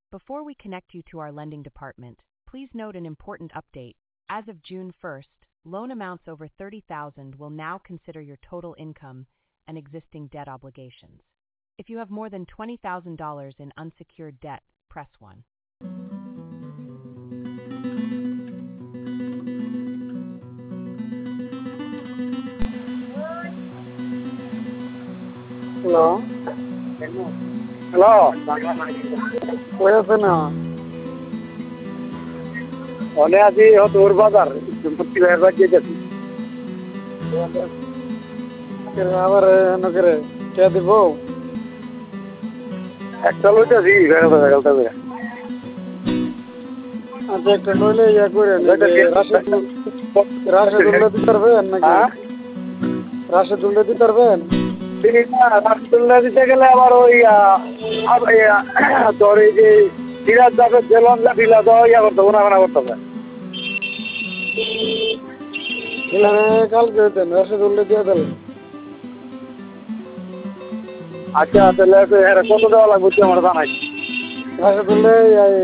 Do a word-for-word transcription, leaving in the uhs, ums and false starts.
Before we connect you to our lending department, please note an important update. As of June first, loan amounts over thirty thousand dollars will now consider your total income and existing debt obligations. If you have more than twenty thousand dollars in unsecured debt, press one. Hello? Hello. Where is it now? Only aji ho tour bazar. Jumputi bahar jesi. Abar nokere. Kya dibo? Ekta loite aji bahar bahar ta bahar. আচ্ছা একটা নইলে ইয়া করে রাশে রাশে তুলে দিতে পারবেন নাকি রাশে তুলে দিতে পারবেন রাশে তুলে দিতে গেলে আবার ওই তোর এই যে সিরাজ যাবে জেলন যা দিলা তো ইয়া করতে গুনাগানা করতে হবে কালকে দেন রাশে তুলে দিয়ে দেন আচ্ছা তাহলে কত দেওয়া লাগবে আমার জানাই রাশে তুলে